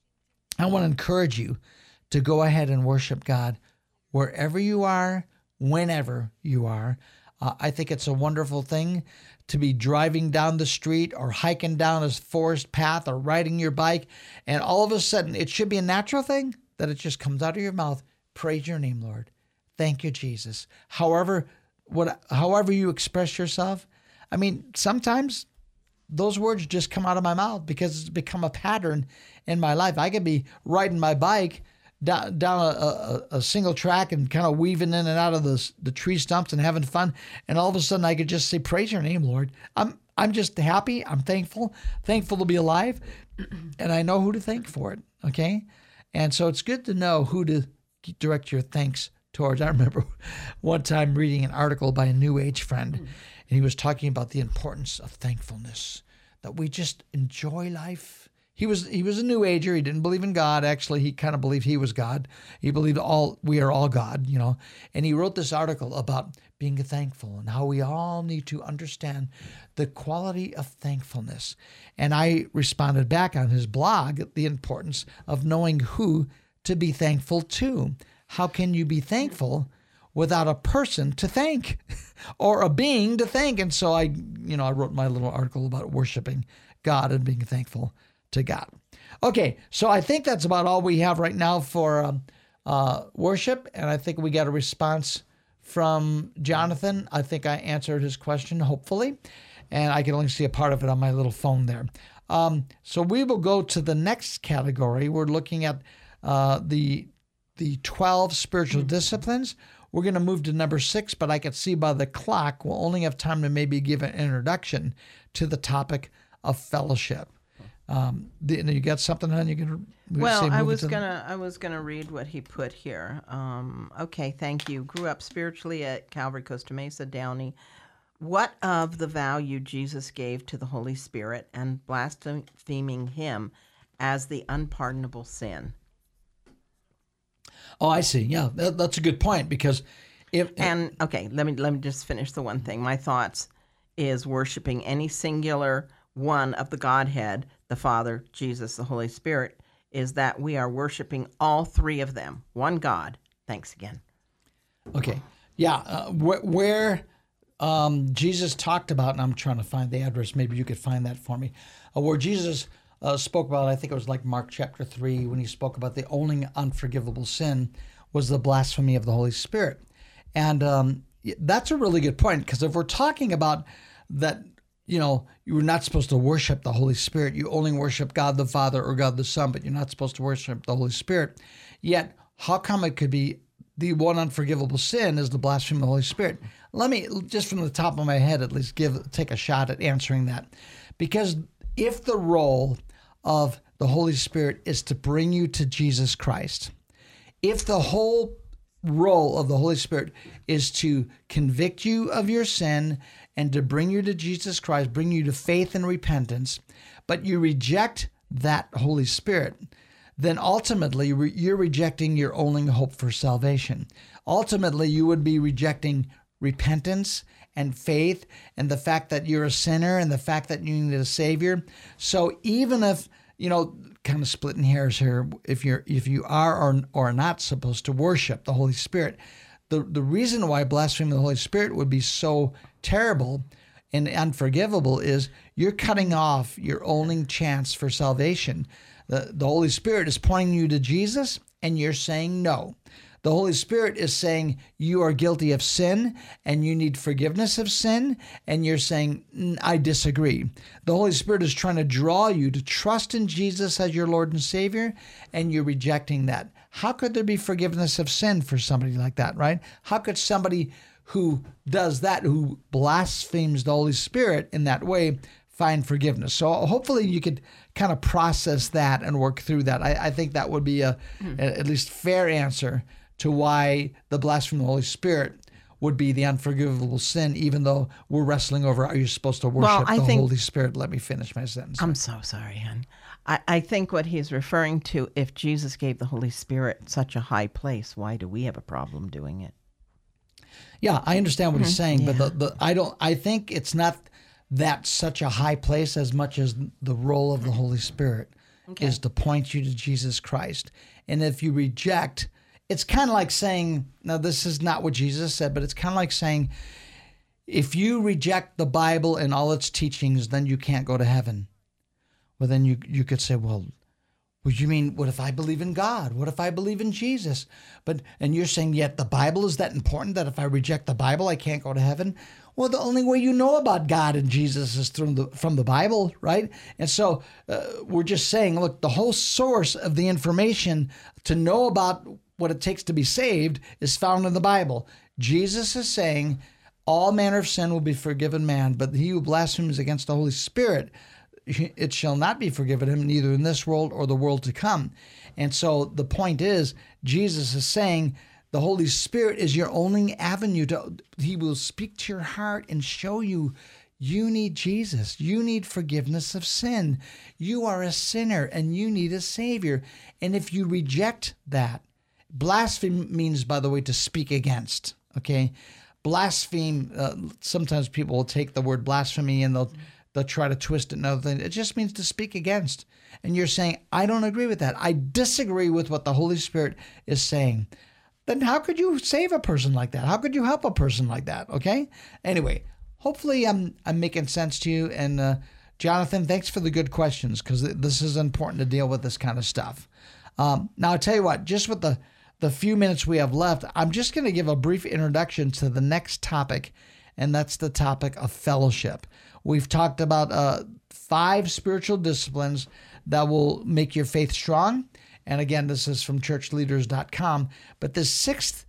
I want to encourage you to go ahead and worship God wherever you are, whenever you are. I think it's a wonderful thing to be driving down the street or hiking down a forest path or riding your bike, and all of a sudden it should be a natural thing that it just comes out of your mouth. Praise your name, Lord. Thank you, Jesus. However you express yourself. I mean, sometimes those words just come out of my mouth because it's become a pattern in my life. I could be riding my bike down a single track and kind of weaving in and out of the tree stumps and having fun, and all of a sudden I could just say, praise your name, Lord. I'm just happy. I'm thankful to be alive, and I know who to thank for it, okay? And so it's good to know who to direct your thanks towards. I remember one time reading an article by a New Age friend, and he was talking about the importance of thankfulness, that we just enjoy life. He was a New Ager. He didn't believe in God. Actually, he kind of believed he was God. He believed we are all God, And he wrote this article about being thankful and how we all need to understand the quality of thankfulness. And I responded back on his blog the importance of knowing who to be thankful to. How can you be thankful without a person to thank or a being to thank? And so I wrote my little article about worshiping God and being thankful to God. Okay, so I think that's about all we have right now for worship, and I think we got a response from Jonathan. I think I answered his question, hopefully, and I can only see a part of it on my little phone there. So we will go to the next category. We're looking at the 12 spiritual disciplines. We're going to move to number 6, but I can see by the clock we'll only have time to maybe give an introduction to the topic of fellowship. You got something on you can? Well, I was gonna read what he put here. Okay, thank you. Grew up spiritually at Calvary Costa Mesa, Downey. What of the value Jesus gave to the Holy Spirit and blaspheming him as the unpardonable sin? Oh, I see. Yeah, that's a good point, because okay, let me just finish the one thing. My thoughts is worshiping any singular one of the Godhead, the Father, Jesus, the Holy Spirit, is that we are worshiping all three of them, one God. Thanks again. Okay. Yeah, where Jesus talked about, and I'm trying to find the address, maybe you could find that for me, where Jesus spoke about, I think it was like Mark chapter 3, when he spoke about the only unforgivable sin was the blasphemy of the Holy Spirit. And that's a really good point, because if we're talking about that, you're not supposed to worship the Holy Spirit. You only worship God the Father or God the Son, but you're not supposed to worship the Holy Spirit. Yet, how come it could be the one unforgivable sin is the blasphemy of the Holy Spirit? Let me, just from the top of my head, at least take a shot at answering that. Because if the role of the Holy Spirit is to bring you to Jesus Christ, if the whole role of the Holy Spirit is to convict you of your sin and to bring you to Jesus Christ, bring you to faith and repentance, but you reject that Holy Spirit, then ultimately you're rejecting your only hope for salvation. Ultimately, you would be rejecting repentance and faith and the fact that you're a sinner and the fact that you need a Savior. So even if, kind of splitting hairs here, if you are or are not supposed to worship the Holy Spirit, the reason why blaspheming the Holy Spirit would be so terrible and unforgivable is you're cutting off your only chance for salvation. The Holy Spirit is pointing you to Jesus, and you're saying no. The Holy Spirit is saying you are guilty of sin and you need forgiveness of sin, and you're saying, I disagree. The Holy Spirit is trying to draw you to trust in Jesus as your Lord and Savior, and you're rejecting that. How could there be forgiveness of sin for somebody like that, right? How could somebody who does that, who blasphemes the Holy Spirit in that way, find forgiveness? So hopefully you could kind of process that and work through that. I think that would be at least fair answer to why the blasphemy of the Holy Spirit would be the unforgivable sin, even though we're wrestling over, are you supposed to worship the Holy Spirit? Let me finish my sentence. I'm so sorry, hon. I think what he's referring to, if Jesus gave the Holy Spirit such a high place, why do we have a problem doing it? Yeah, I understand what he's saying, but I think it's not that such a high place as much as the role of the Holy Spirit is to point you to Jesus Christ. And if you reject, it's kind of like saying, now this is not what Jesus said, but it's kind of like saying, if you reject the Bible and all its teachings, then you can't go to heaven. Well, then you could say, well, you mean, what if I believe in God? What if I believe in Jesus? And you're saying, yet the Bible is that important that if I reject the Bible, I can't go to heaven? Well, the only way you know about God and Jesus is from the Bible, right? And so we're just saying, look, the whole source of the information to know about what it takes to be saved is found in the Bible. Jesus is saying all manner of sin will be forgiven man, but he who blasphemes against the Holy Spirit, it shall not be forgiven him, neither in this world or the world to come. And so the point is, Jesus is saying the Holy Spirit is your only avenue he will speak to your heart and show you need Jesus. You need forgiveness of sin. You are a sinner and you need a Savior. And if you reject that, blaspheme means, by the way, to speak against, okay? Blaspheme, sometimes people will take the word blasphemy and they'll try to twist it and other things. It just means to speak against. And you're saying, I don't agree with that. I disagree with what the Holy Spirit is saying. Then how could you save a person like that? How could you help a person like that? Okay? Anyway, hopefully I'm making sense to you. And Jonathan, thanks for the good questions, because this is important to deal with this kind of stuff. Now, I'll tell you what, just with the few minutes we have left, I'm just going to give a brief introduction to the next topic, and that's the topic of fellowship. We've talked about 5 spiritual disciplines that will make your faith strong. And again, this is from churchleaders.com. But the 6th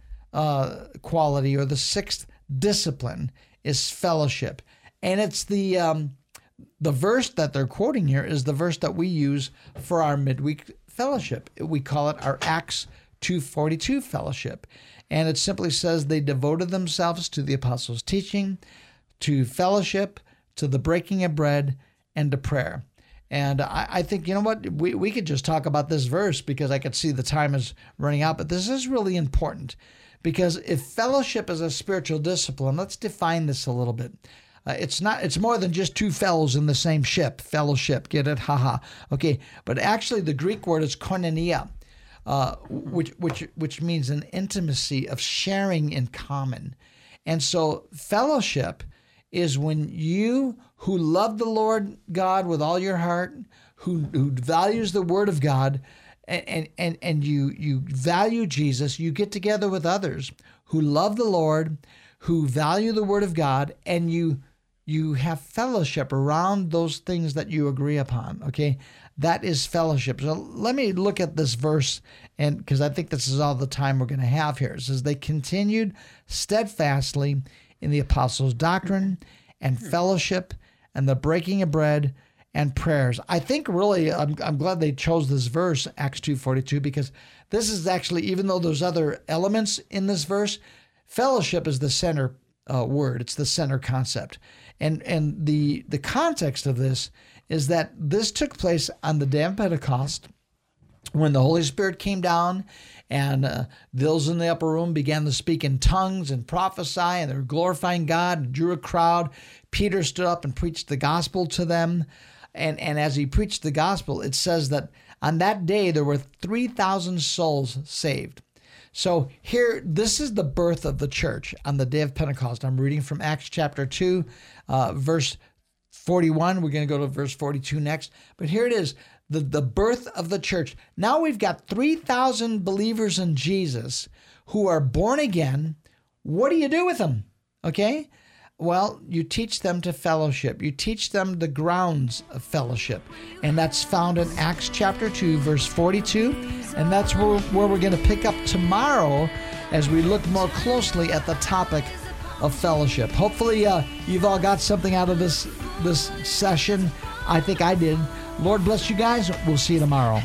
quality, or the 6th discipline, is fellowship. And it's the verse that they're quoting here is the verse that we use for our midweek fellowship. We call it our Acts 2:42 fellowship. And it simply says they devoted themselves to the apostles' teaching, to fellowship, to the breaking of bread, and to prayer. And I think, you know what, we could just talk about this verse because I could see the time is running out, but this is really important because if fellowship is a spiritual discipline, let's define this a little bit. It's more than just two fellows in the same ship, fellowship, get it? Haha. Okay, but actually the Greek word is koinonia, which means an intimacy of sharing in common. And so fellowship is when you who love the Lord God with all your heart, who values the Word of God, and you value Jesus, you get together with others who love the Lord, who value the Word of God, and you have fellowship around those things that you agree upon, okay? That is fellowship. So let me look at this verse, and because I think this is all the time we're going to have here. It says, they continued steadfastly in the apostles' doctrine and fellowship and the breaking of bread and prayers. I think really, I'm glad they chose this verse, Acts 2:42, because this is actually, even though there's other elements in this verse, fellowship is the center word. It's the center concept. And the context of this is that this took place on the day of Pentecost when the Holy Spirit came down and those in the upper room began to speak in tongues and prophesy, and they were glorifying God and drew a crowd. Peter stood up and preached the gospel to them. And as he preached the gospel, it says that on that day there were 3,000 souls saved. So here, this is the birth of the church on the day of Pentecost. I'm reading from Acts chapter 2, verse 41. We're going to go to verse 42 next. But here it is, the birth of the church. Now we've got 3,000 believers in Jesus who are born again. What do you do with them? Okay? Well, you teach them to fellowship. You teach them the grounds of fellowship. And that's found in Acts chapter 2, verse 42. And that's where we're going to pick up tomorrow as we look more closely at the topic of fellowship. Hopefully, you've all got something out of this session. I think I did. Lord bless you guys. We'll see you tomorrow.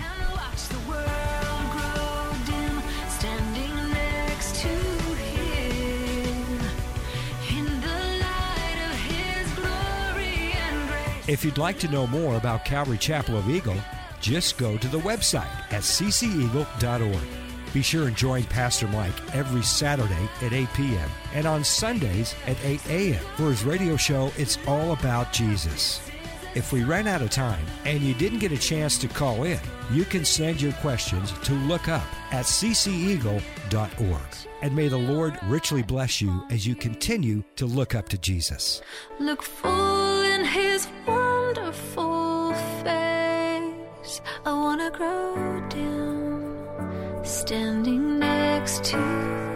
If you'd like to know more about Calvary Chapel of Eagle, just go to the website at cceagle.org. Be sure and join Pastor Mike every Saturday at 8 p.m. and on Sundays at 8 a.m. for his radio show, It's All About Jesus. If we ran out of time and you didn't get a chance to call in, you can send your questions to look up at cceagle.org. And may the Lord richly bless you as you continue to look up to Jesus. Look full in His wonderful face. I want to grow dim, standing next to